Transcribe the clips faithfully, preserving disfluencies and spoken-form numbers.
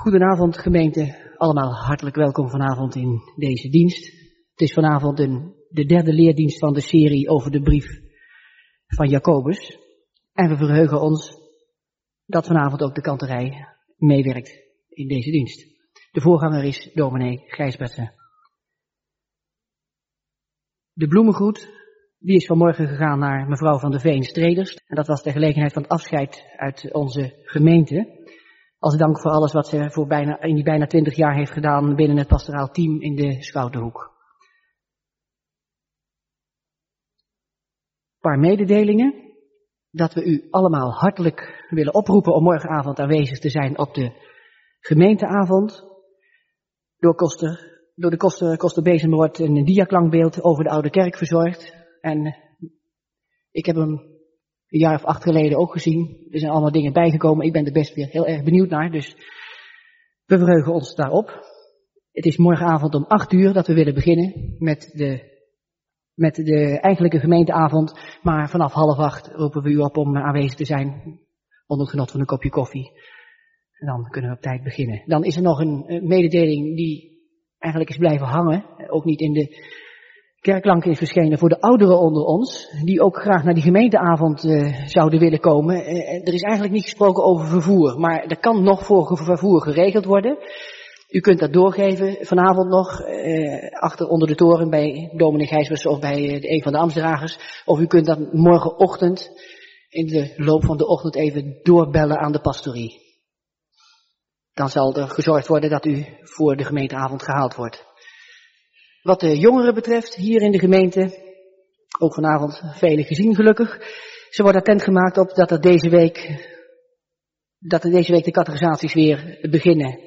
Goedenavond gemeente, allemaal hartelijk welkom vanavond in deze dienst. Het is vanavond een, de derde leerdienst van de serie over de brief van Jacobus. En we verheugen ons dat vanavond ook de kanterij meewerkt in deze dienst. De voorganger is dominee Gijsbertsen. De bloemengroet, die is vanmorgen gegaan naar mevrouw van der Veen-Streders. En dat was de gelegenheid van het afscheid uit onze gemeente. Als dank voor alles wat ze voor bijna, in die bijna twintig jaar heeft gedaan binnen het pastoraal team in de Schoutenhoek. Een paar mededelingen. Dat we u allemaal hartelijk willen oproepen om morgenavond aanwezig te zijn op de gemeenteavond. Door, Koster, door de Koster, Koster Bezem wordt een diaklankbeeld over de Oude Kerk verzorgd. En ik heb hem een jaar of acht geleden ook gezien. Er zijn allemaal dingen bijgekomen. Ik ben er best weer heel erg benieuwd naar. Dus we verheugen ons daarop. Het is morgenavond om acht uur dat we willen beginnen met de, met de eigenlijke gemeenteavond. Maar vanaf half acht roepen we u op om aanwezig te zijn. Onder het genot van een kopje koffie. En dan kunnen we op tijd beginnen. Dan is er nog een mededeling die eigenlijk is blijven hangen. Ook niet in de kerkklanken is verschenen voor de ouderen onder ons, die ook graag naar die gemeenteavond uh, zouden willen komen. Uh, er is eigenlijk niet gesproken over vervoer, maar er kan nog voor vervoer geregeld worden. U kunt dat doorgeven vanavond nog, uh, achter onder de toren bij dominee Gijsbers of bij uh, een van de ambtsdragers. Of u kunt dat morgenochtend in de loop van de ochtend even doorbellen aan de pastorie. Dan zal er gezorgd worden dat u voor de gemeenteavond gehaald wordt. Wat de jongeren betreft, hier in de gemeente, ook vanavond velen gezien gelukkig, ze wordt attent gemaakt op dat er deze week, dat er deze week de catechisaties weer beginnen.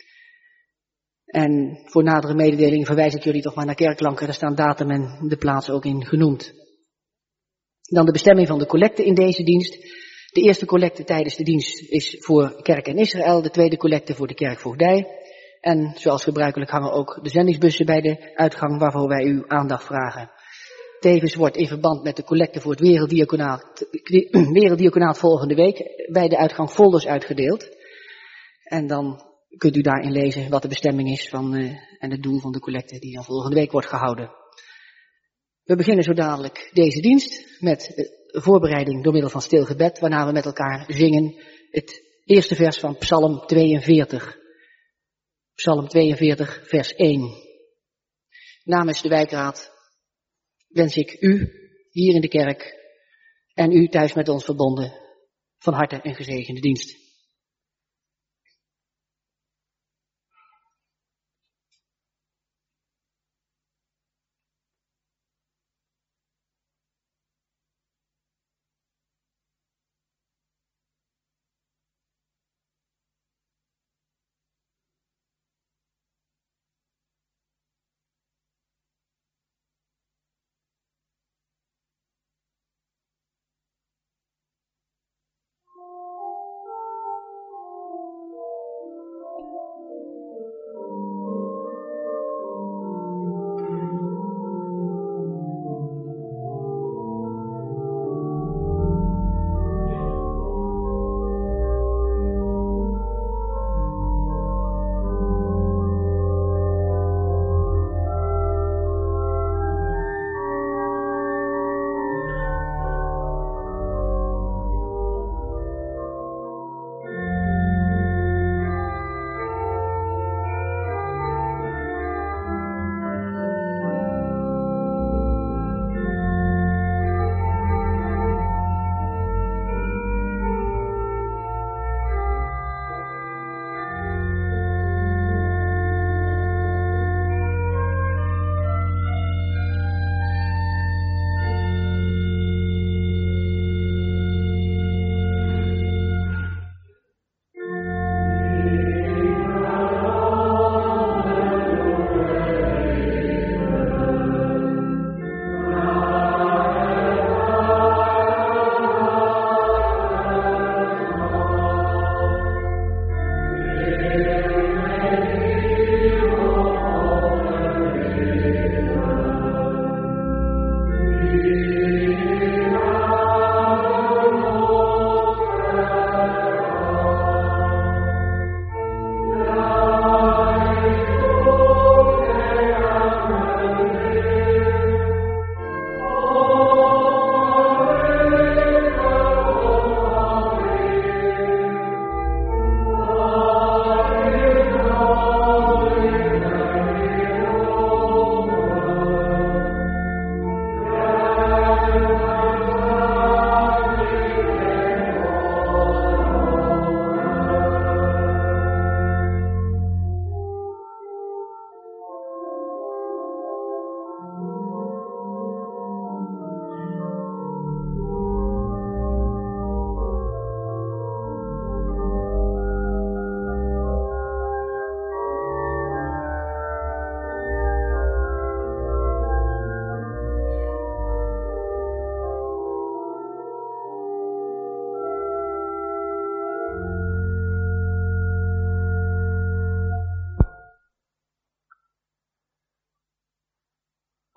En voor nadere mededelingen verwijs ik jullie toch maar naar kerkklanken, daar staan datum en de plaats ook in genoemd. Dan de bestemming van de collecte in deze dienst. De eerste collecte tijdens de dienst is voor Kerk en Israël, de tweede collecte voor de kerkvoogdij. En zoals gebruikelijk hangen ook de zendingsbussen bij de uitgang waarvoor wij uw aandacht vragen. Tevens wordt in verband met de collecte voor het werelddiaconaat, werelddiaconaat volgende week bij de uitgang folders uitgedeeld. En dan kunt u daarin lezen wat de bestemming is van, uh, en het doel van de collecte die dan volgende week wordt gehouden. We beginnen zo dadelijk deze dienst met uh, voorbereiding door middel van stil gebed, waarna we met elkaar zingen het eerste vers van Psalm tweeënveertig. Psalm tweeënveertig, vers één. Namens de wijkraad wens ik u hier in de kerk en u thuis met ons verbonden van harte een gezegende dienst.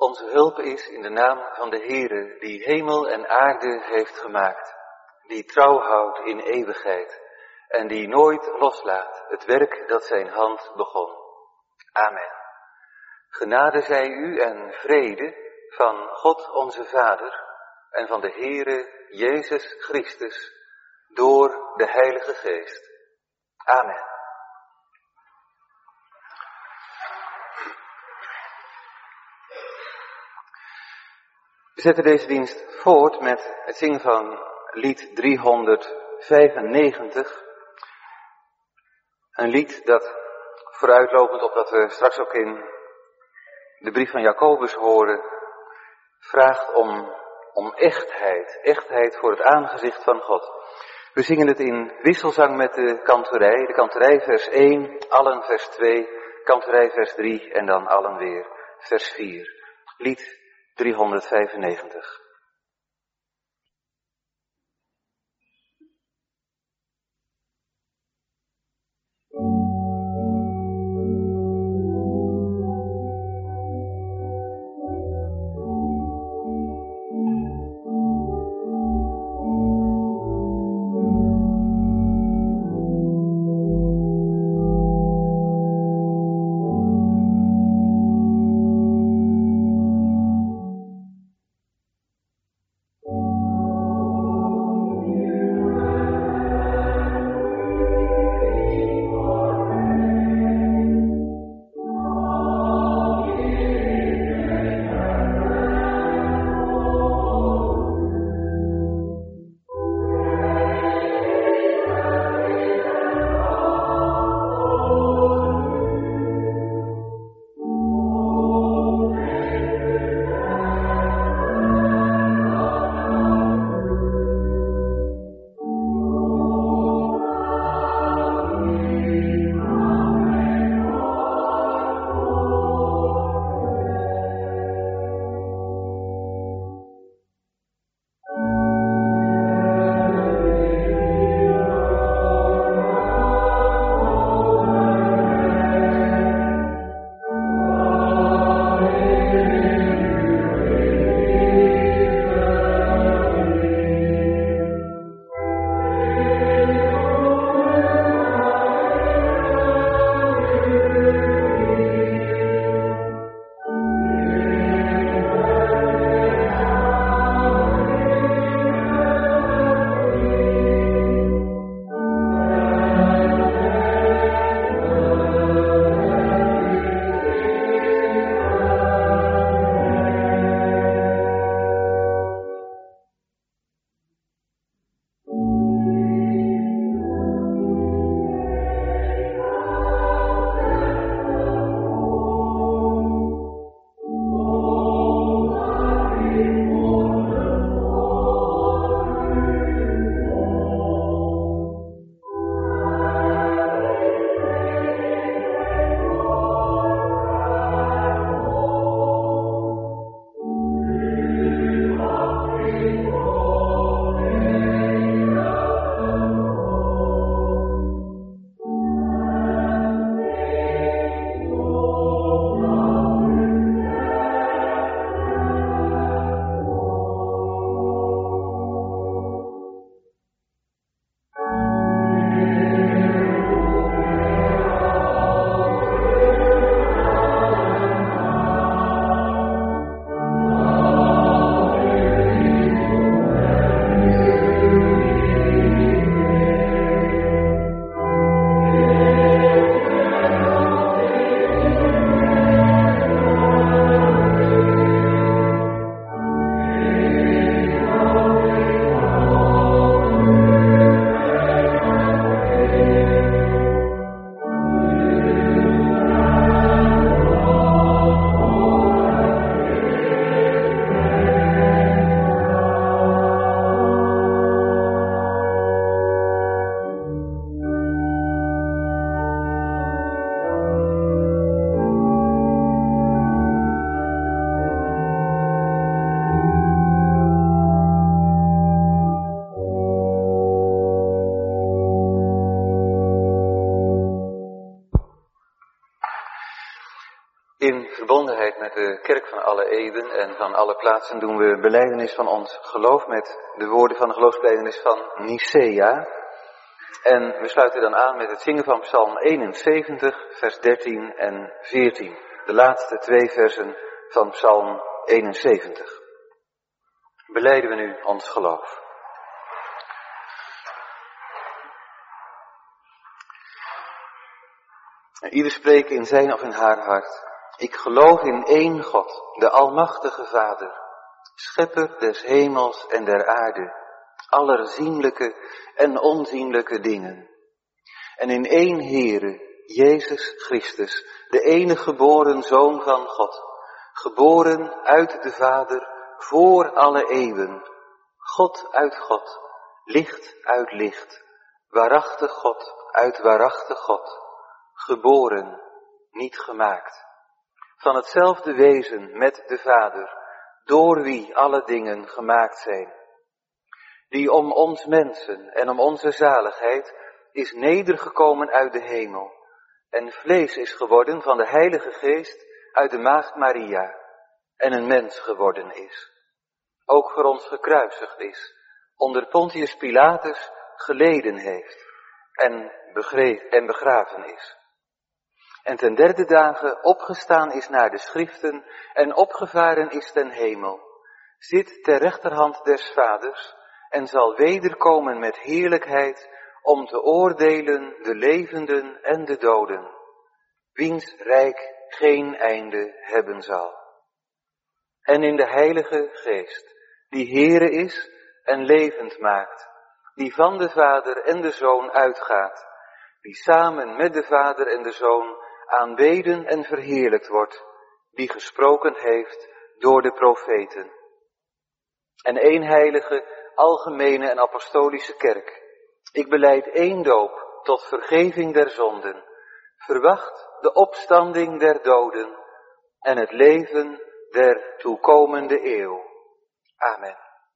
onze hulp is in de naam van de Heere, die hemel en aarde heeft gemaakt, die trouw houdt in eeuwigheid en die nooit loslaat het werk dat zijn hand begon. Amen. Genade zij u en vrede van God onze Vader en van de Heere Jezus Christus door de Heilige Geest. Amen. We zetten deze dienst voort met het zingen van lied driehonderdvijfennegentig. Een lied dat, vooruitlopend op dat we straks ook in de brief van Jacobus horen, vraagt om, om echtheid. Echtheid voor het aangezicht van God. We zingen het in wisselzang met de kantorij. De kantorij vers één, allen vers twee, kantorij vers drie en dan allen weer vers vier. Lied driehonderdvijfennegentig. In verbondenheid met de kerk van alle eeuwen en van alle plaatsen doen we belijdenis van ons geloof met de woorden van de geloofsbelijdenis van Nicea. En we sluiten dan aan met het zingen van Psalm eenenzeventig, vers dertien en veertien. De laatste twee versen van Psalm eenenzeventig. Belijden we nu ons geloof. En ieder spreekt in zijn of in haar hart. Ik geloof in één God, de Almachtige Vader, Schepper des hemels en der aarde, aller zienlijke en onzienlijke dingen. En in één Heere, Jezus Christus, de enige geboren Zoon van God, geboren uit de Vader voor alle eeuwen, God uit God, licht uit licht, waarachtig God uit waarachtig God, geboren, niet gemaakt. Van hetzelfde wezen met de Vader, door wie alle dingen gemaakt zijn. Die om ons mensen en om onze zaligheid is nedergekomen uit de hemel en vlees is geworden van de Heilige Geest uit de Maagd Maria en een mens geworden is. Ook voor ons gekruisigd is, onder Pontius Pilatus geleden heeft en, begreef, en begraven is. En ten derde dagen opgestaan is naar de schriften en opgevaren is ten hemel, zit ter rechterhand des Vaders en zal wederkomen met heerlijkheid om te oordelen de levenden en de doden, wiens rijk geen einde hebben zal. En in de Heilige Geest, die Heere is en levend maakt, die van de Vader en de Zoon uitgaat, die samen met de Vader en de Zoon aanbeden en verheerlijkt wordt, die gesproken heeft door de profeten. En één heilige, algemene en apostolische kerk. Ik belijd één doop tot vergeving der zonden, verwacht de opstanding der doden en het leven der toekomende eeuw. Amen.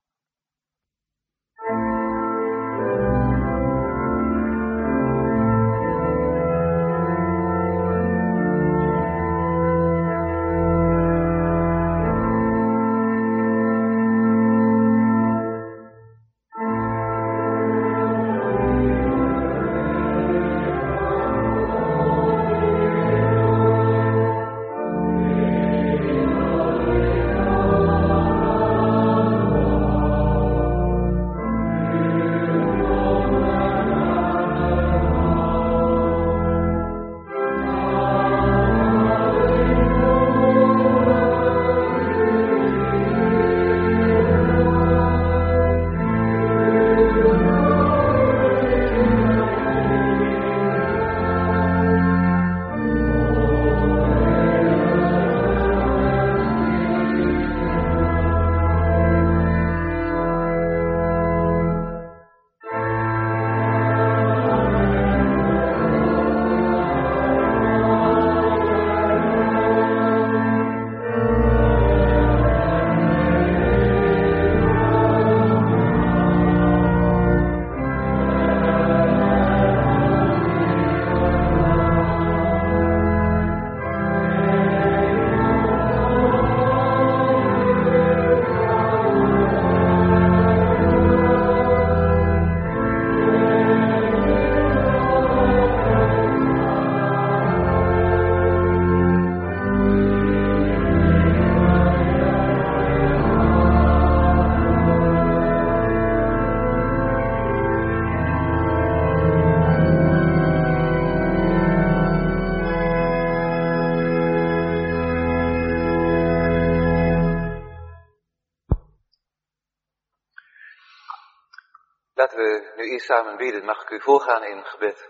Laten we nu eerst samen bidden. Mag ik u voorgaan in gebed?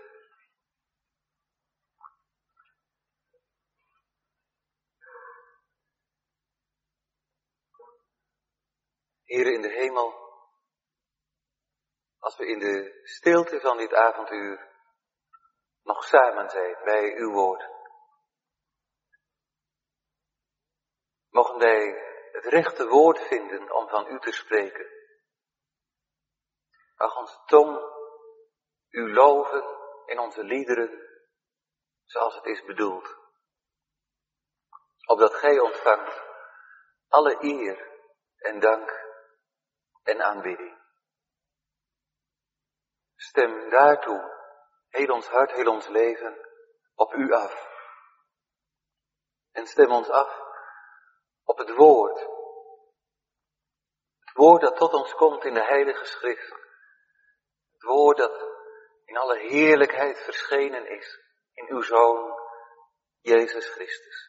Heere in de hemel, als we in de stilte van dit avonduur nog samen zijn bij uw woord, mogen wij het rechte woord vinden om van u te spreken. Mag onze tong u loven in onze liederen, zoals het is bedoeld. opdat gij ontvangt alle eer en dank en aanbidding. Stem daartoe heel ons hart, heel ons leven op u af. En stem ons af op het woord. Het woord dat tot ons komt in de Heilige Schrift. Het woord dat in alle heerlijkheid verschenen is in uw Zoon, Jezus Christus.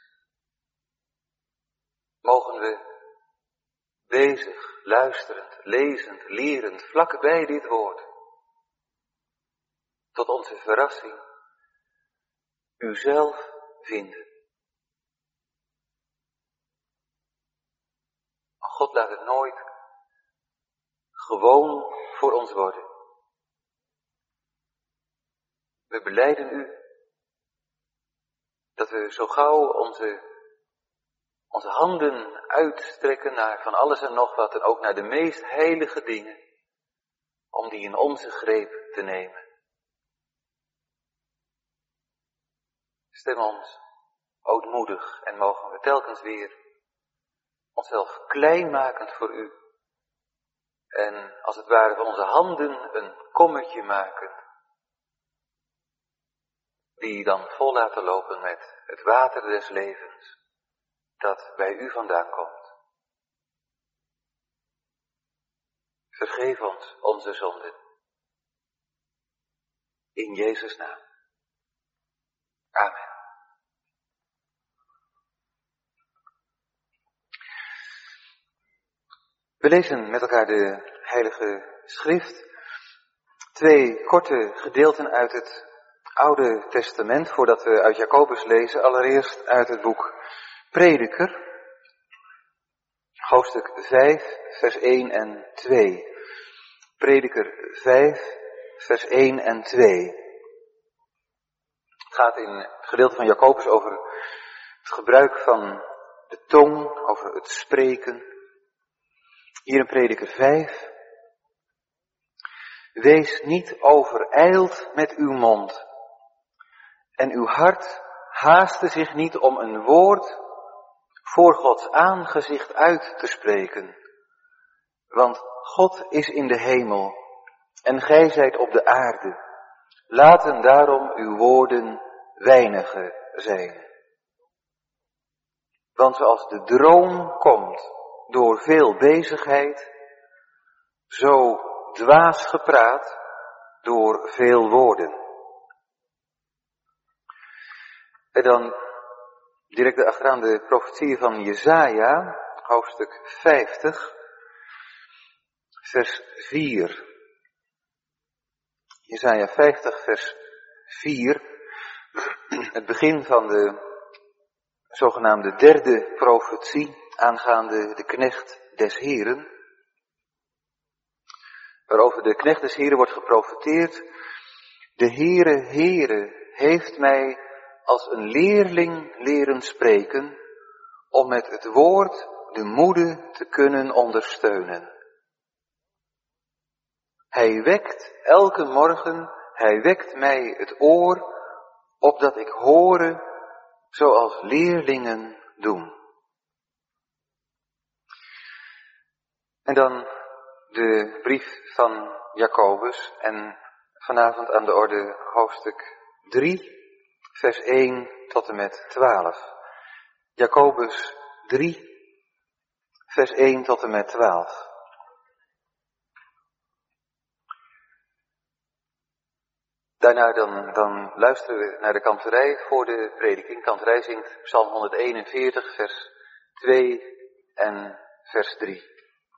Mogen we bezig, luisterend, lezend, lerend, vlak bij dit woord, tot onze verrassing, uzelf vinden. Maar God laat het nooit gewoon voor ons worden. We belijden u dat we zo gauw onze, onze handen uitstrekken naar van alles en nog wat en ook naar de meest heilige dingen, om die in onze greep te nemen. Stem ons ootmoedig en mogen we telkens weer onszelf kleinmakend voor u en als het ware van onze handen een kommetje maken, die dan vol laten lopen met het water des levens, dat bij u vandaan komt. Vergeef ons onze zonden. In Jezus' naam. Amen. We lezen met elkaar de Heilige Schrift. Twee korte gedeelten uit het Oude Testament, voordat we uit Jacobus lezen. Allereerst uit het boek Prediker, hoofdstuk vijf, vers één en twee. Prediker vijf, vers één en twee. Het gaat in het gedeelte van Jacobus over het gebruik van de tong, over het spreken. Hier in Prediker vijf. Wees niet overijld met uw mond. En uw hart haaste zich niet om een woord voor Gods aangezicht uit te spreken. Want God is in de hemel en gij zijt op de aarde. Laten daarom uw woorden weinige zijn. Want zoals de droom komt door veel bezigheid, zo dwaas gepraat door veel woorden. En dan direct achteraan de profetie van Jesaja, hoofdstuk vijftig, vers vier. Jesaja vijftig, vers vier. Het begin van de zogenaamde derde profetie aangaande de knecht des Heren. Waarover de knecht des Heren wordt geprofeteerd. De Heere, Heere, heeft mij als een leerling leren spreken, om met het woord de moede te kunnen ondersteunen. Hij wekt elke morgen, hij wekt mij het oor, opdat ik hoore, zoals leerlingen doen. En dan de brief van Jacobus en vanavond aan de orde hoofdstuk drie, vers één tot en met twaalf. Jacobus drie, vers één tot en met twaalf. Daarna dan, dan luisteren we naar de kanterij voor de prediking. Kanterij zingt Psalm honderdeenenveertig, vers twee en vers drie.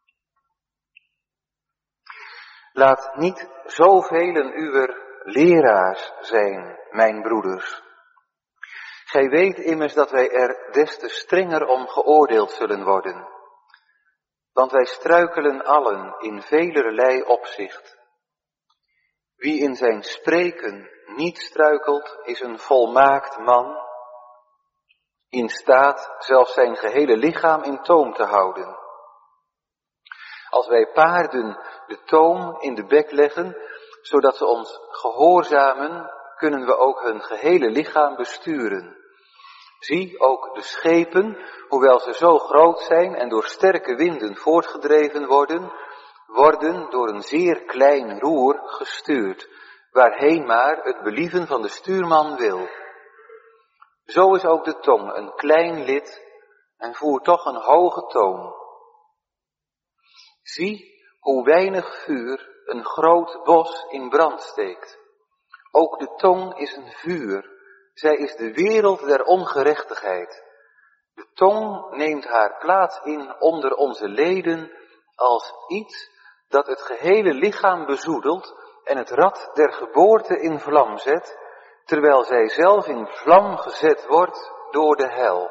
Laat niet zoveel uwer leraars zijn, mijn broeders. Gij weet immers dat wij er des te strenger om geoordeeld zullen worden. Want wij struikelen allen in velerlei opzicht. Wie in zijn spreken niet struikelt, is een volmaakt man, in staat zelfs zijn gehele lichaam in toom te houden. Als wij paarden de toom in de bek leggen, zodat ze ons gehoorzamen, kunnen we ook hun gehele lichaam besturen. Zie ook de schepen, hoewel ze zo groot zijn en door sterke winden voortgedreven worden, worden door een zeer klein roer gestuurd, waarheen maar het believen van de stuurman wil. Zo is ook de tong een klein lid en voert toch een hoge toon. Zie hoe weinig vuur een groot bos in brand steekt. Ook de tong is een vuur. Zij is de wereld der ongerechtigheid. De tong neemt haar plaats in onder onze leden als iets dat het gehele lichaam bezoedelt en het rad der geboorte in vlam zet, terwijl zij zelf in vlam gezet wordt door de hel.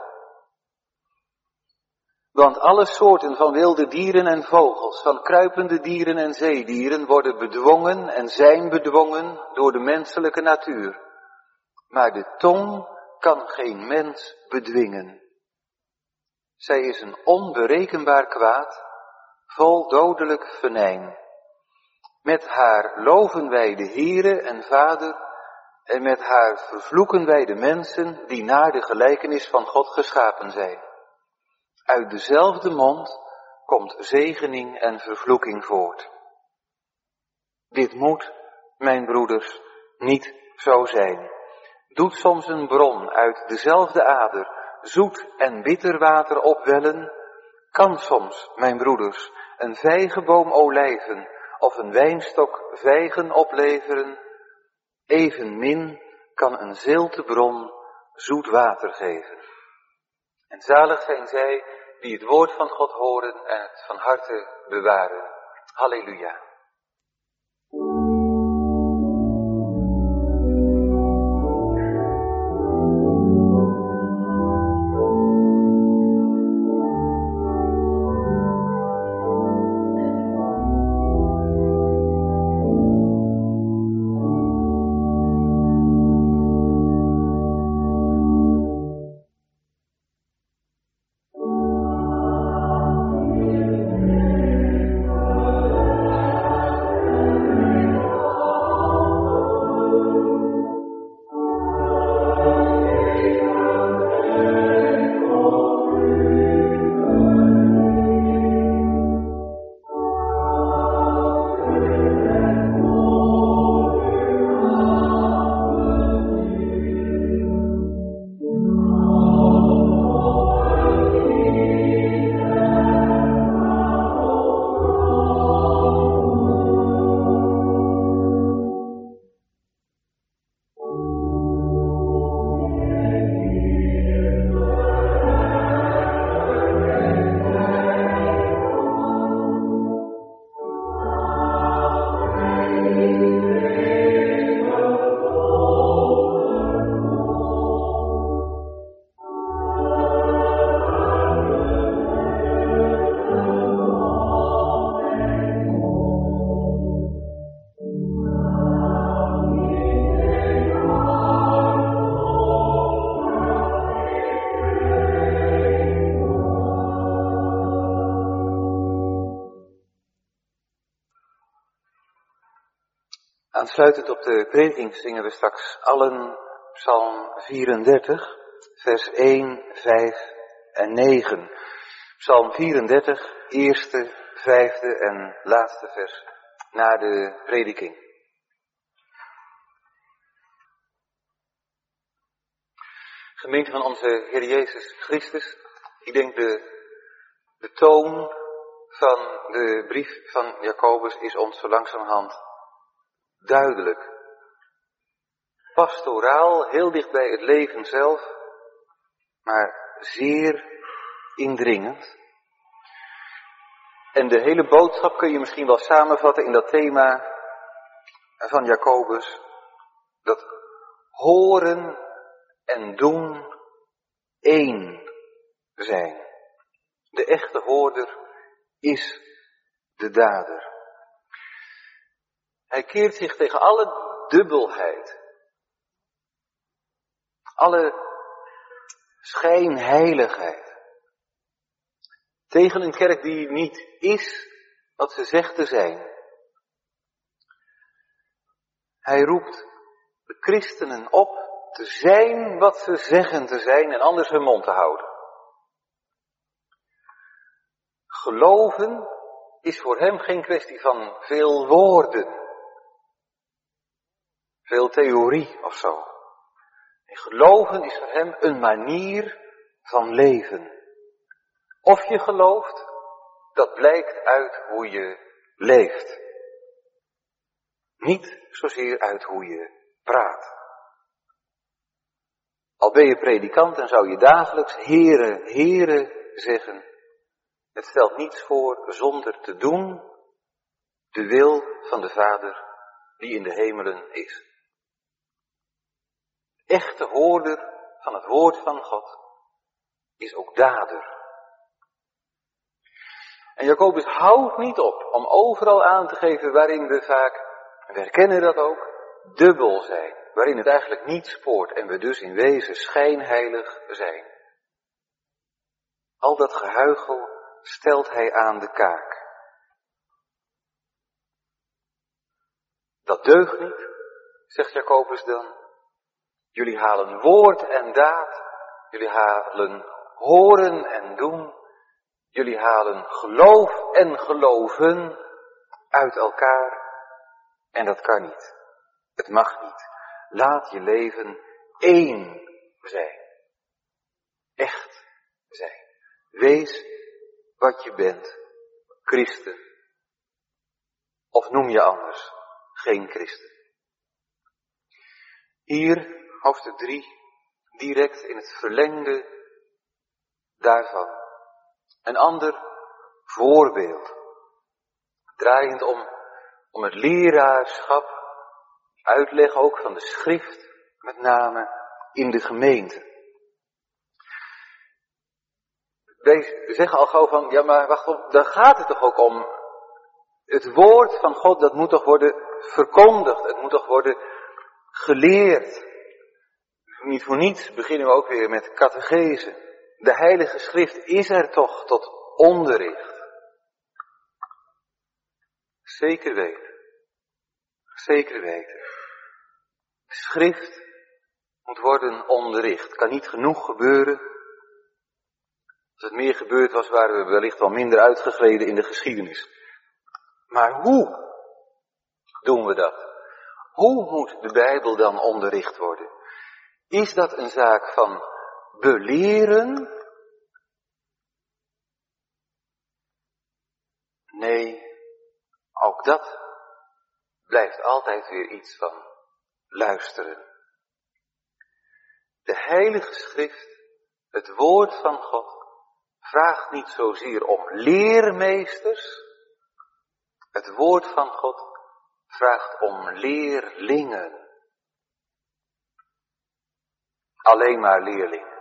Want alle soorten van wilde dieren en vogels, van kruipende dieren en zeedieren worden bedwongen en zijn bedwongen door de menselijke natuur. Maar de tong kan geen mens bedwingen. Zij is een onberekenbaar kwaad, vol dodelijk venijn. Met haar loven wij de Heere en Vader, en met haar vervloeken wij de mensen die naar de gelijkenis van God geschapen zijn. Uit dezelfde mond komt zegening en vervloeking voort. Dit moet, mijn broeders, niet zo zijn. Doet soms een bron uit dezelfde ader zoet en bitter water opwellen? Kan soms, mijn broeders, een vijgenboom olijven of een wijnstok vijgen opleveren? Evenmin kan een zilte bron zoet water geven. En zalig zijn zij die het woord van God horen en het van harte bewaren. Halleluja. Aansluitend op de prediking zingen we straks allen Psalm vierendertig, vers één, vijf en negen. Psalm vierendertig, eerste, vijfde en laatste vers na de prediking. Gemeente van onze Heer Jezus Christus, ik denk de, de toon van de brief van Jacobus is ons zo langzamerhand duidelijk. Pastoraal, heel dicht bij het leven zelf, maar zeer indringend. En de hele boodschap kun je misschien wel samenvatten in dat thema van Jacobus, dat horen en doen één zijn. De echte hoorder is de dader. Hij keert zich tegen alle dubbelheid, alle schijnheiligheid, tegen een kerk die niet is wat ze zegt te zijn. Hij roept de christenen op te zijn wat ze zeggen te zijn en anders hun mond te houden. Geloven is voor hem geen kwestie van veel woorden, veel theorie of zo. En geloven is voor hem een manier van leven. Of je gelooft, dat blijkt uit hoe je leeft. Niet zozeer uit hoe je praat. Al ben je predikant en zou je dagelijks Heere, Heere zeggen. Het stelt niets voor zonder te doen de wil van de Vader die in de hemelen is. Echte hoorder van het woord van God is ook dader. En Jacobus houdt niet op om overal aan te geven waarin we vaak, we herkennen dat ook, dubbel zijn. Waarin het eigenlijk niet spoort en we dus in wezen schijnheilig zijn. Al dat gehuichel stelt hij aan de kaak. Dat deugt niet, zegt Jacobus dan. Jullie halen woord en daad. Jullie halen horen en doen. Jullie halen geloof en geloven uit elkaar. En dat kan niet. Het mag niet. Laat je leven één zijn. Echt zijn. Wees wat je bent. Christen. Of noem je anders geen christen. Hier, hoofdstuk drie, direct in het verlengde daarvan. Een ander voorbeeld. Draaiend om, om het leraarschap. Uitleg ook van de schrift, met name in de gemeente. Wij zeggen al gauw van, ja maar wacht op, daar gaat het toch ook om. Het woord van God, dat moet toch worden verkondigd, het moet toch worden geleerd. Niet voor niets beginnen we ook weer met catechese. De Heilige Schrift is er toch tot onderricht. Zeker weten. Zeker weten. De schrift moet worden onderricht. Kan niet genoeg gebeuren. Als het meer gebeurd was, waren we wellicht wel minder uitgegleden in de geschiedenis. Maar hoe doen we dat? Hoe moet de Bijbel dan onderricht worden? Is dat een zaak van beleren? Nee, ook dat blijft altijd weer iets van luisteren. De Heilige Schrift, het woord van God, vraagt niet zozeer om leermeesters. Het woord van God vraagt om leerlingen. Alleen maar leerlingen.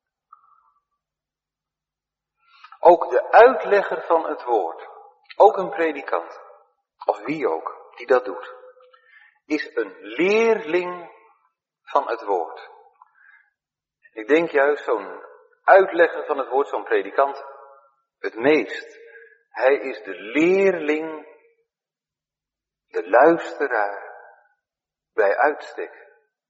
Ook de uitlegger van het woord, ook een predikant, of wie ook, die dat doet, is een leerling van het woord. Ik denk juist zo'n uitlegger van het woord, zo'n predikant, het meest. Hij is de leerling, de luisteraar, bij uitstek.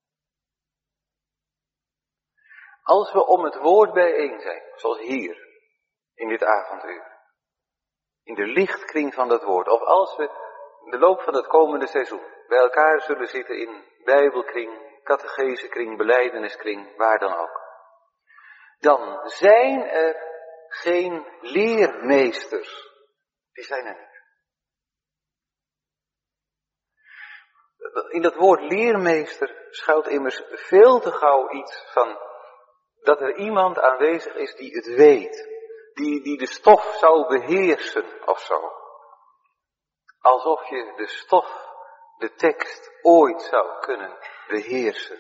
Als we om het woord bijeen zijn, zoals hier, in dit avonduur, in de lichtkring van dat woord, of als we in de loop van het komende seizoen bij elkaar zullen zitten in bijbelkring, catechese-kring, belijdeneskring, waar dan ook, dan zijn er geen leermeesters. Die zijn er niet. In dat woord leermeester schuilt immers veel te gauw iets van dat er iemand aanwezig is die het weet. Die, die de stof zou beheersen of zo. Alsof je de stof, de tekst, ooit zou kunnen beheersen.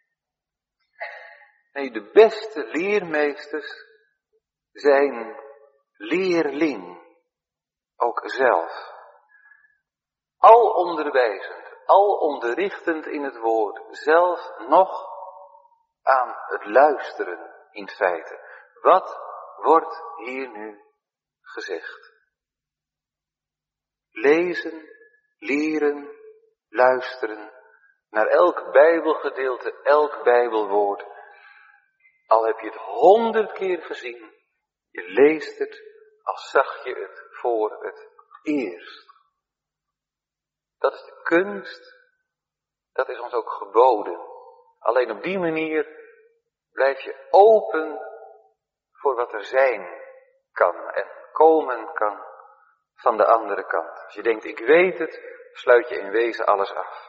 Nee, de beste leermeesters zijn leerling, ook zelf. Al onderwijzend, al onderrichtend in het woord, zelf nog aan het luisteren in feite. Wat wordt hier nu gezegd? Lezen, leren, luisteren, naar elk Bijbelgedeelte, elk Bijbelwoord. Al heb je het honderd keer gezien, je leest het als zag je het voor het eerst. Dat is de kunst, dat is ons ook geboden. Alleen op die manier blijf je open voor wat er zijn kan en komen kan van de andere kant. Als je denkt, ik weet het, sluit je in wezen alles af.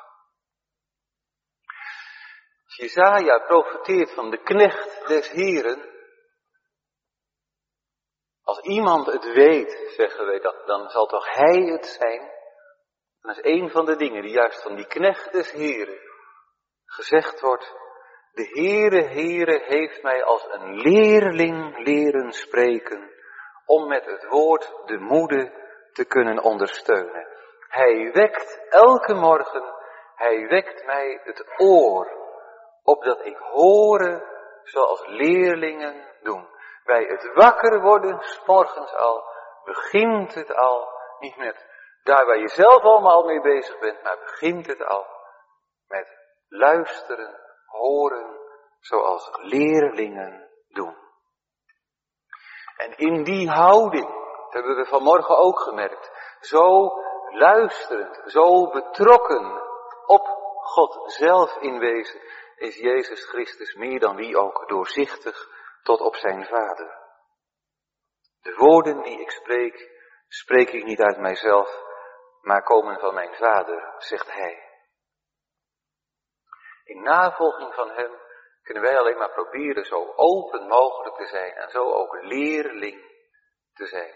Jesaja profeteert van de knecht des Heren. Als iemand het weet, zeggen wij dat, dan zal toch hij het zijn. Dat is een van de dingen die juist van die knecht des Heren gezegd wordt. De Heere, Heere heeft mij als een leerling leren spreken, om met het woord de moede te kunnen ondersteunen. Hij wekt elke morgen, hij wekt mij het oor, opdat ik horen zoals leerlingen doen. Bij het wakker worden, 's morgens al, begint het al, niet met daar waar je zelf allemaal mee bezig bent, maar begint het al met luisteren, horen, zoals leerlingen doen. En in die houding, dat hebben we vanmorgen ook gemerkt, zo luisterend, zo betrokken op God zelf in wezen, is Jezus Christus meer dan wie ook doorzichtig tot op zijn Vader. De woorden die ik spreek, spreek ik niet uit mijzelf, maar komen van mijn Vader, zegt hij. In navolging van hem kunnen wij alleen maar proberen zo open mogelijk te zijn en zo ook leerling te zijn.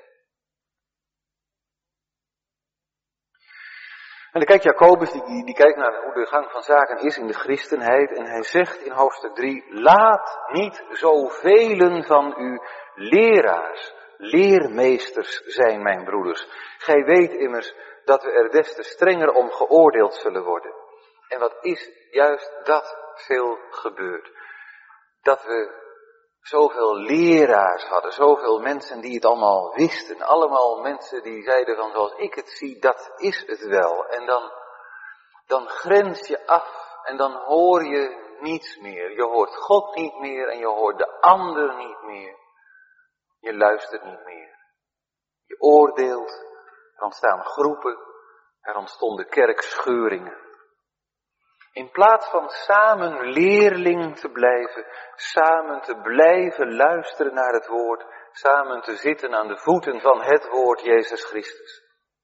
En dan kijkt Jacobus, die, die, die kijkt naar hoe de gang van zaken is in de christenheid. En hij zegt in hoofdstuk drie, laat niet zoveel van u leraars, leermeesters zijn, mijn broeders. Gij weet immers dat we er des te strenger om geoordeeld zullen worden. En wat is juist dat veel gebeurd? Dat we zoveel leraars hadden, zoveel mensen die het allemaal wisten. Allemaal mensen die zeiden van zoals ik het zie, dat is het wel. En dan, dan grens je af en dan hoor je niets meer. Je hoort God niet meer en je hoort de ander niet meer. Je luistert niet meer. Je oordeelt, er ontstaan groepen, er ontstonden kerkscheuringen. In plaats van samen leerling te blijven, samen te blijven luisteren naar het woord, samen te zitten aan de voeten van het woord Jezus Christus.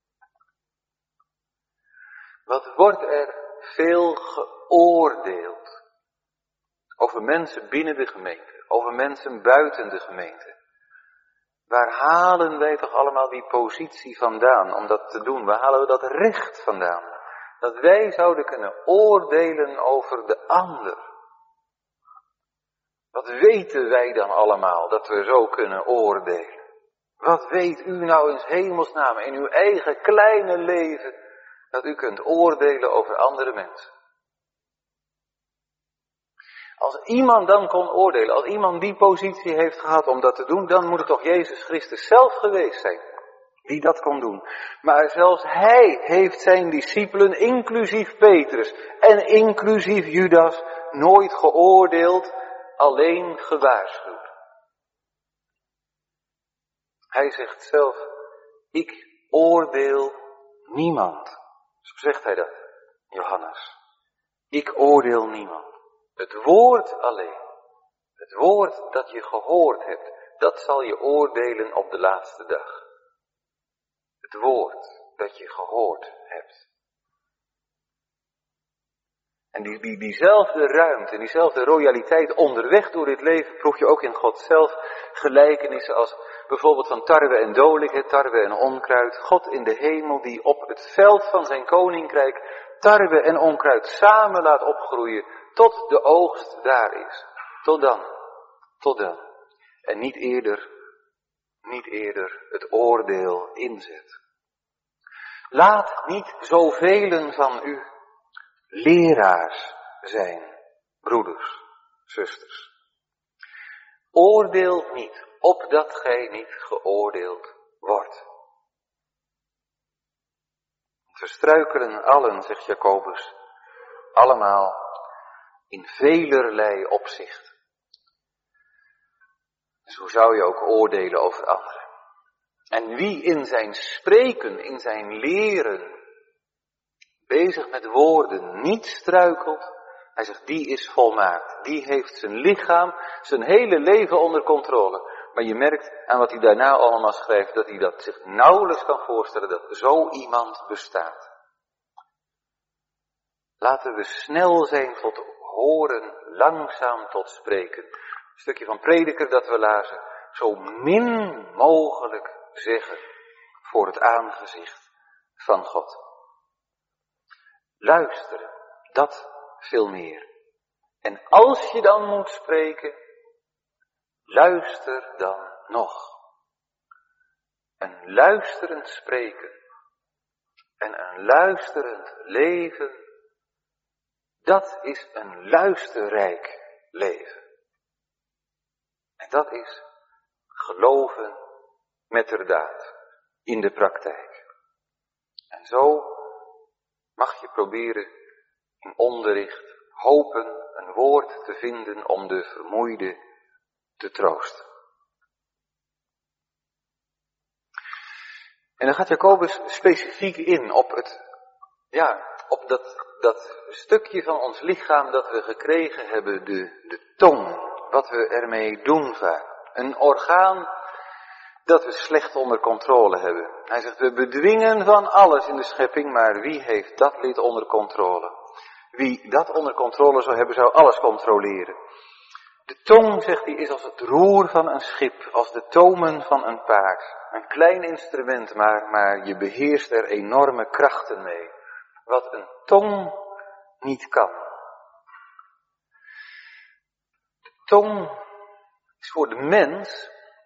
Wat wordt er veel geoordeeld over mensen binnen de gemeente, over mensen buiten de gemeente. Waar halen wij toch allemaal die positie vandaan om dat te doen? Waar halen we dat recht vandaan? Dat wij zouden kunnen oordelen over de ander. Wat weten wij dan allemaal dat we zo kunnen oordelen? Wat weet u nou in hemelsnaam in uw eigen kleine leven dat u kunt oordelen over andere mensen? Als iemand dan kon oordelen, als iemand die positie heeft gehad om dat te doen, dan moet het toch Jezus Christus zelf geweest zijn die dat kon doen. Maar zelfs hij heeft zijn discipelen, inclusief Petrus en inclusief Judas, nooit geoordeeld, alleen gewaarschuwd. Hij zegt zelf, ik oordeel niemand. Zo zegt hij dat, Johannes. Ik oordeel niemand. Het woord alleen, het woord dat je gehoord hebt, dat zal je oordelen op de laatste dag. Het woord dat je gehoord hebt. En die, die, diezelfde ruimte, diezelfde royaliteit onderweg door dit leven proef je ook in God zelf. Gelijkenissen als bijvoorbeeld van tarwe en dolik, tarwe en onkruid. God in de hemel die op het veld van zijn koninkrijk tarwe en onkruid samen laat opgroeien tot de oogst daar is. Tot dan, tot dan. En niet eerder, niet eerder het oordeel inzet. Laat niet zoveel van u leraars zijn, broeders, zusters. Oordeel niet, opdat gij niet geoordeeld wordt. We struikelen allen, zegt Jacobus, allemaal in velerlei opzicht. Dus hoe zou je ook oordelen over anderen? En wie in zijn spreken, in zijn leren, bezig met woorden, niet struikelt, hij zegt, die is volmaakt. Die heeft zijn lichaam, zijn hele leven onder controle. Maar je merkt aan wat hij daarna allemaal schrijft, dat hij dat zich nauwelijks kan voorstellen dat zo iemand bestaat. Laten we snel zijn tot horen, langzaam tot spreken. Een stukje van Prediker dat we lazen. Zo min mogelijk zeggen voor het aangezicht van God. Luisteren, dat veel meer. En als je dan moet spreken, luister dan nog. Een luisterend spreken en een luisterend leven, dat is een luisterrijk leven. En dat is geloven metterdaad in de praktijk. En zo mag je proberen in onderricht hopen een woord te vinden om de vermoeide te troosten. En dan gaat Jacobus specifiek in op het, ja, op dat, dat stukje van ons lichaam dat we gekregen hebben, de, de tong, wat we ermee doen vaak. Een orgaan dat we slecht onder controle hebben. Hij zegt, we bedwingen van alles in de schepping, maar wie heeft dat lid onder controle? Wie dat onder controle zou hebben, zou alles controleren. De tong, zegt hij, is als het roer van een schip, als de tomen van een paard. Een klein instrument, maar, maar je beheerst er enorme krachten mee. Wat een tong niet kan. De tong is voor de mens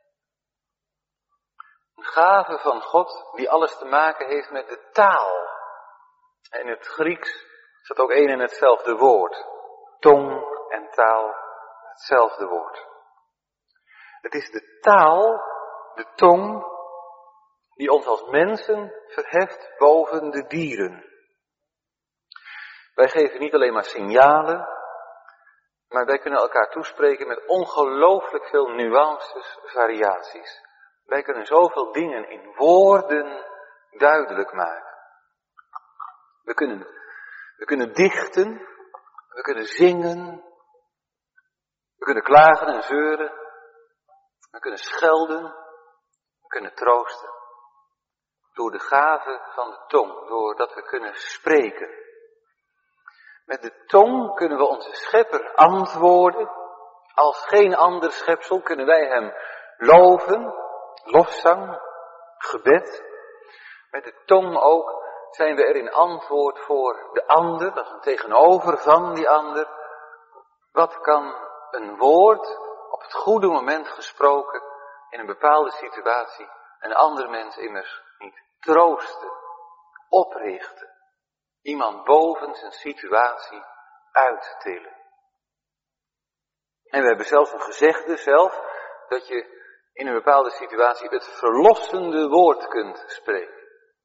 een gave van God die alles te maken heeft met de taal. En in het Grieks staat ook één en hetzelfde woord. Tong en taal, hetzelfde woord. Het is de taal, de tong, die ons als mensen verheft boven de dieren. Wij geven niet alleen maar signalen, maar wij kunnen elkaar toespreken met ongelooflijk veel nuances, variaties. Wij kunnen zoveel dingen in woorden duidelijk maken. We kunnen, we kunnen dichten, we kunnen zingen, we kunnen klagen en zeuren, we kunnen schelden, we kunnen troosten. Door de gave van de tong, doordat we kunnen spreken. Met de tong kunnen we onze schepper antwoorden. Als geen ander schepsel kunnen wij hem loven, lofzang, gebed. Met de tong ook zijn we er in antwoord voor de ander, dat is een tegenover van die ander. Wat kan een woord op het goede moment gesproken in een bepaalde situatie een ander mens immers niet troosten, oprichten, iemand boven zijn situatie uittillen. En we hebben zelfs een gezegde zelf, dat je in een bepaalde situatie het verlossende woord kunt spreken.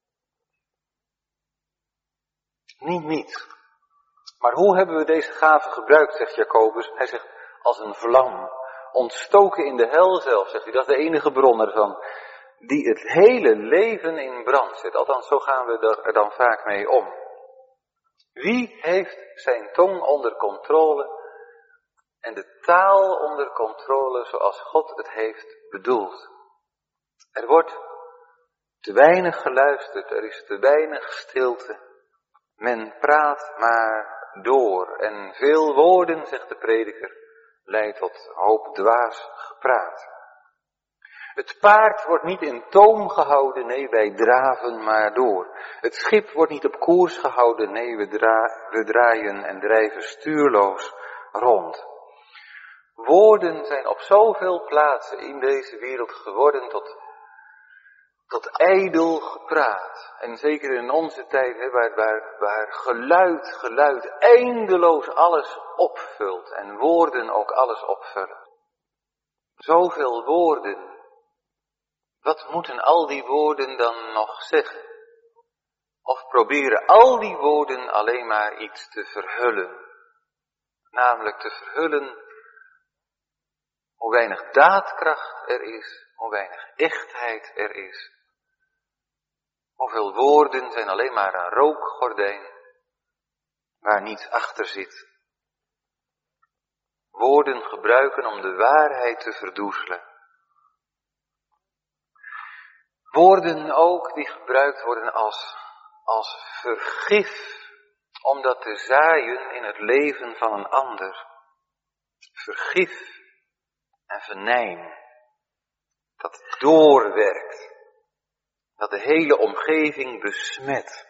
Niet niet. Maar hoe hebben we deze gave gebruikt, zegt Jacobus? Hij zegt, als een vlam, ontstoken in de hel zelf, zegt hij, dat is de enige bron ervan, die het hele leven in brand zet. Althans, zo gaan we er dan vaak mee om. Wie heeft zijn tong onder controle en de taal onder controle zoals God het heeft bedoeld? Er wordt te weinig geluisterd, er is te weinig stilte. Men praat maar door en veel woorden, zegt de prediker, leidt tot hoop dwaas gepraat. Het paard wordt niet in toom gehouden, nee, wij draven maar door. Het schip wordt niet op koers gehouden, nee, we, dra- we draaien en drijven stuurloos rond. Woorden zijn op zoveel plaatsen in deze wereld geworden tot, tot ijdel gepraat. En zeker in onze tijd, hè, waar, waar, waar geluid, geluid eindeloos alles opvult en woorden ook alles opvullen. Zoveel woorden. Wat moeten al die woorden dan nog zeggen? Of proberen al die woorden alleen maar iets te verhullen. Namelijk te verhullen hoe weinig daadkracht er is, hoe weinig echtheid er is. Hoeveel woorden zijn alleen maar een rookgordijn waar niets achter zit. Woorden gebruiken om de waarheid te verdoezelen. Woorden ook die gebruikt worden als, als vergif, om dat te zaaien in het leven van een ander. Vergif en venijn, dat doorwerkt, dat de hele omgeving besmet.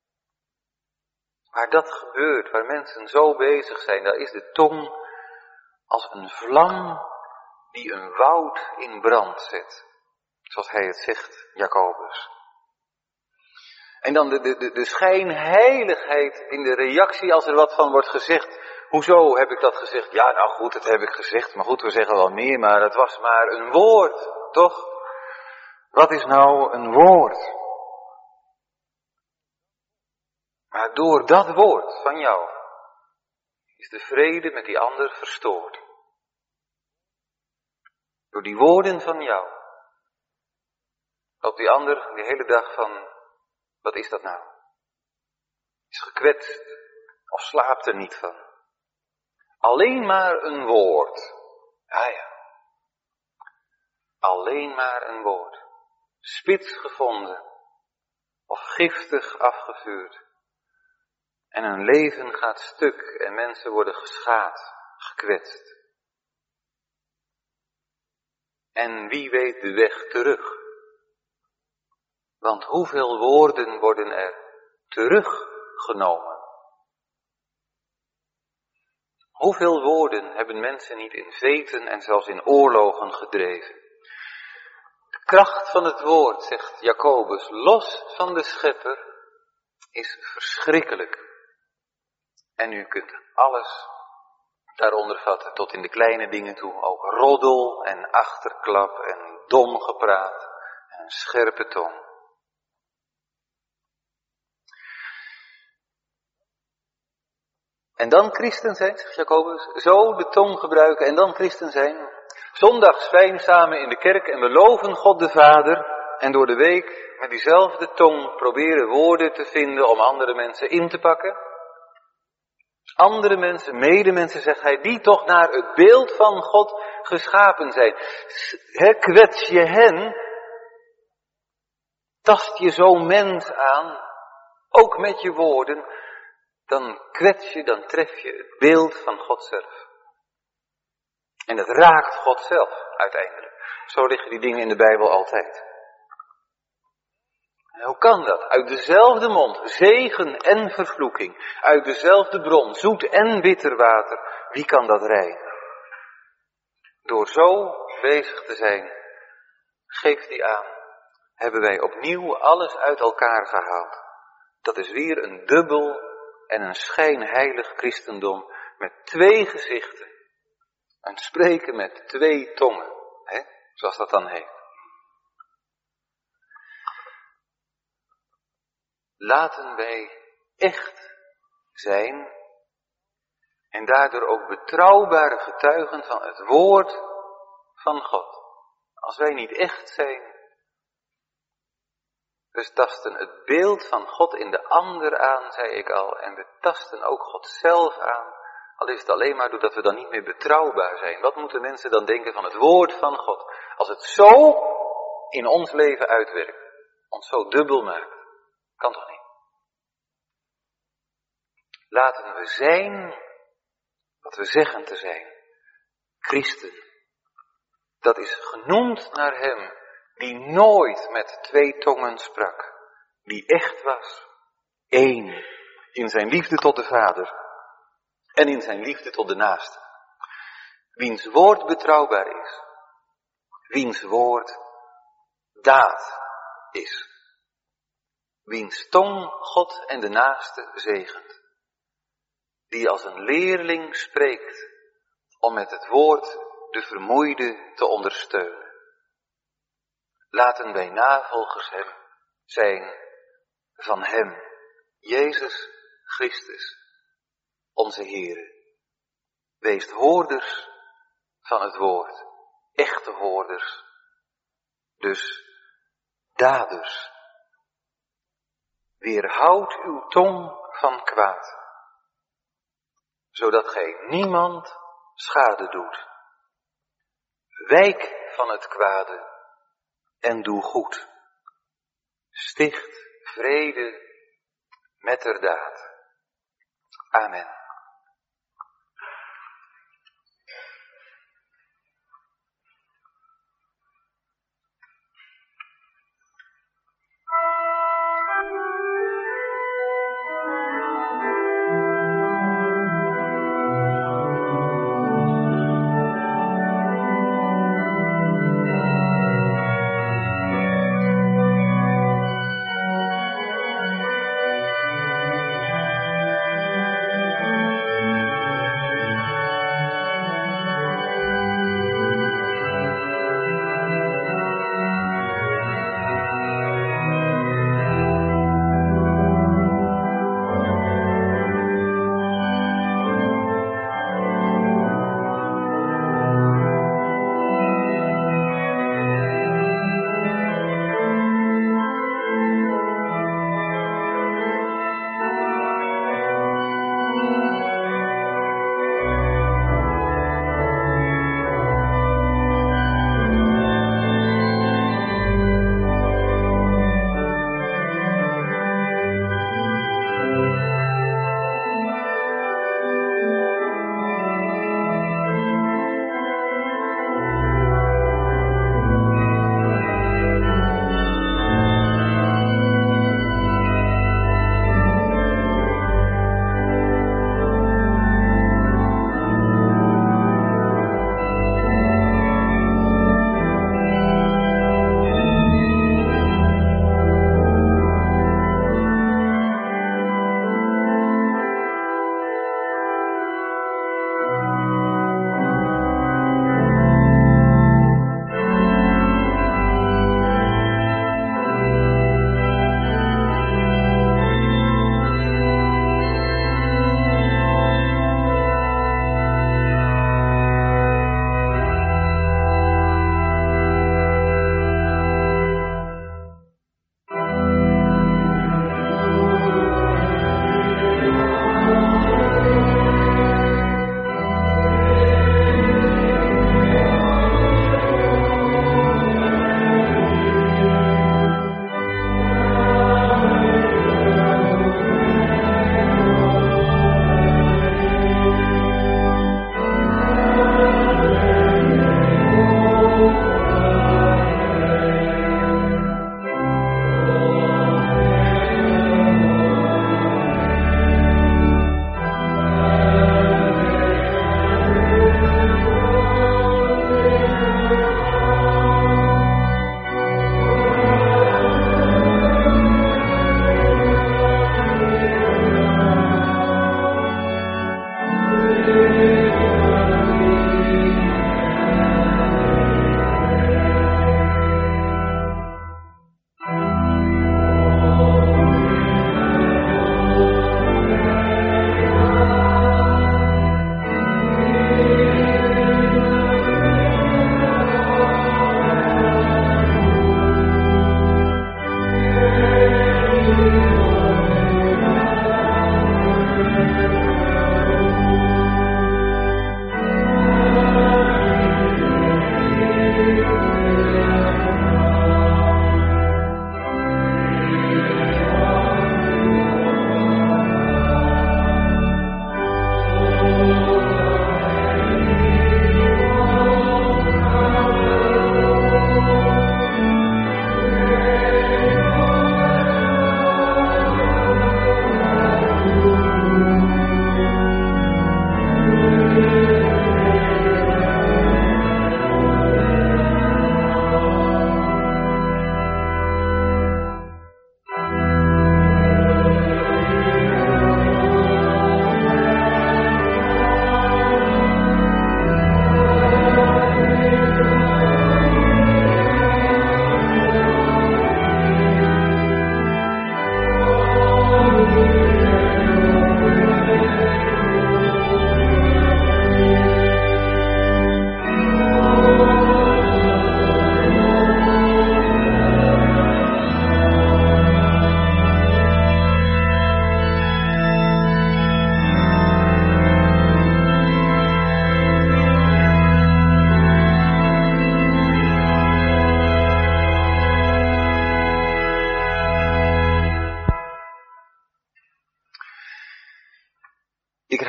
Waar dat gebeurt, waar mensen zo bezig zijn, daar is de tong als een vlam die een woud in brand zet. Zoals hij het zegt, Jacobus. En dan de, de, de schijnheiligheid in de reactie als er wat van wordt gezegd. Hoezo heb ik dat gezegd? Ja, nou goed, dat heb ik gezegd. Maar goed, we zeggen wel meer, maar het was maar een woord, toch? Wat is nou een woord? Maar door dat woord van jou is de vrede met die ander verstoord. Door die woorden van jou loopt die ander de hele dag van, wat is dat nou? Is gekwetst of slaapt er niet van. Alleen maar een woord. Ja, ja. Alleen maar een woord. Spits gevonden of giftig afgevuurd. En een leven gaat stuk en mensen worden geschaad, gekwetst. En wie weet de weg terug? Want hoeveel woorden worden er teruggenomen? Hoeveel woorden hebben mensen niet in veten en zelfs in oorlogen gedreven? De kracht van het woord, zegt Jacobus, los van de schepper, is verschrikkelijk. En u kunt alles daaronder vatten, tot in de kleine dingen toe. Ook roddel en achterklap en dom gepraat en een scherpe tong. En dan christen zijn, zegt Jacobus, zo de tong gebruiken en dan christen zijn. Zondags fijn samen in de kerk en we loven God de Vader. En door de week met diezelfde tong proberen woorden te vinden om andere mensen in te pakken. Andere mensen, medemensen, zegt hij, die toch naar het beeld van God geschapen zijn. He, kwets je hen, tast je zo'n mens aan, ook met je woorden, dan kwets je, dan tref je het beeld van God zelf. En dat raakt God zelf uiteindelijk. Zo liggen die dingen in de Bijbel altijd. En hoe kan dat? Uit dezelfde mond, zegen en vervloeking. Uit dezelfde bron, zoet en bitter water. Wie kan dat rijden? Door zo bezig te zijn, geeft hij aan, hebben wij opnieuw alles uit elkaar gehaald. Dat is weer een dubbel en een schijnheilig christendom met twee gezichten. Een spreken met twee tongen, hè? Zoals dat dan heet. Laten wij echt zijn en daardoor ook betrouwbare getuigen van het woord van God. Als wij niet echt zijn, we tasten het beeld van God in de ander aan, zei ik al, en we tasten ook God zelf aan, al is het alleen maar doordat we dan niet meer betrouwbaar zijn. Wat moeten mensen dan denken van het woord van God? Als het zo in ons leven uitwerkt, ons zo dubbel maakt, kan toch niet? Laten we zijn wat we zeggen te zijn. Christen. Dat is genoemd naar hem die nooit met twee tongen sprak. Die echt was. Eén. In zijn liefde tot de Vader. En in zijn liefde tot de naaste. Wiens woord betrouwbaar is. Wiens woord daad is. Wiens tong God en de naaste zegent. Die als een leerling spreekt om met het woord de vermoeide te ondersteunen. Laten wij navolgers zijn van hem. Jezus Christus, onze Heere. Weest hoorders van het woord, echte hoorders, dus daders. Weerhoud uw tong van kwaad, zodat gij niemand schade doet. Wijk van het kwade en doe goed. Sticht vrede metterdaad. Amen.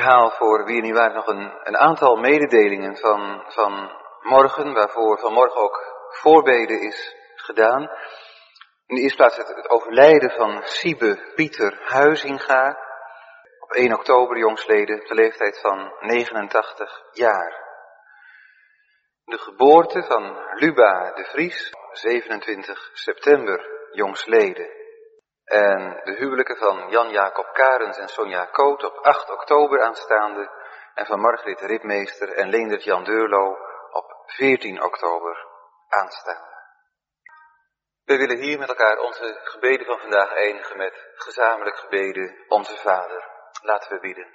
herhaal voor wie er niet waren nog een, een aantal mededelingen van, van morgen, waarvoor vanmorgen ook voorbeden is gedaan. In de eerste plaats het, het overlijden van Siebe Pieter Huizinga, op één oktober jongsleden, op de leeftijd van negenentachtig jaar. De geboorte van Luba de Vries, zevenentwintig september jongsleden. En de huwelijken van Jan-Jacob Karens en Sonja Koot op acht oktober aanstaande. En van Margriet Ritmeester en Leendert Jan Deurlo op veertien oktober aanstaande. We willen hier met elkaar onze gebeden van vandaag eindigen met gezamenlijk gebeden Onze Vader. Laten we bidden.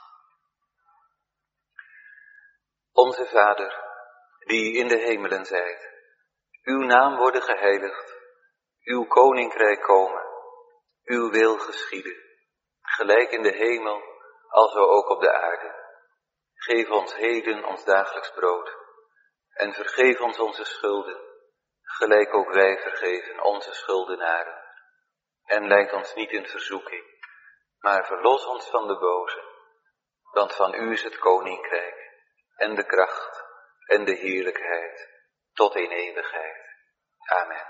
Onze Vader, die in de hemelen zijt, uw naam worden geheiligd, uw koninkrijk komen, uw wil geschieden, gelijk in de hemel, alzo ook op de aarde. Geef ons heden ons dagelijks brood, en vergeef ons onze schulden, gelijk ook wij vergeven onze schuldenaren. En leid ons niet in verzoeking, maar verlos ons van de boze, want van u is het koninkrijk, en de kracht, en de heerlijkheid, tot in eeuwigheid. Amen.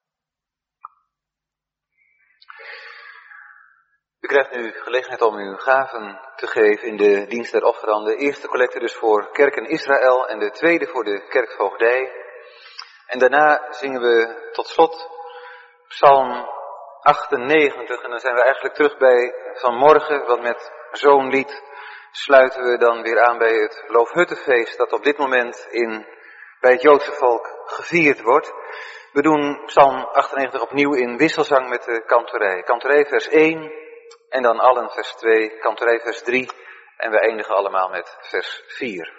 U krijgt nu gelegenheid om uw gaven te geven in de dienst der offeranden. De eerste collecte dus voor Kerk in Israël en de tweede voor de kerkvoogdij. En daarna zingen we tot slot Psalm achtennegentig. En dan zijn we eigenlijk terug bij vanmorgen, want met zo'n lied sluiten we dan weer aan bij het Loofhuttenfeest dat op dit moment in, bij het Joodse volk gevierd wordt. We doen Psalm achtennegentig opnieuw in wisselzang met de kantorij. Kantorij vers één en dan allen vers twee, kantorij vers drie en we eindigen allemaal met vers vier.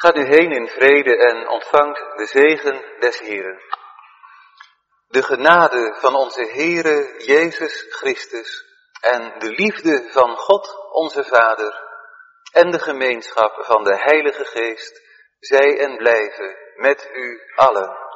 Gaat nu heen in vrede en ontvangt de zegen des Heren. De genade van onze Heere Jezus Christus en de liefde van God onze Vader en de gemeenschap van de Heilige Geest zij en blijven met u allen.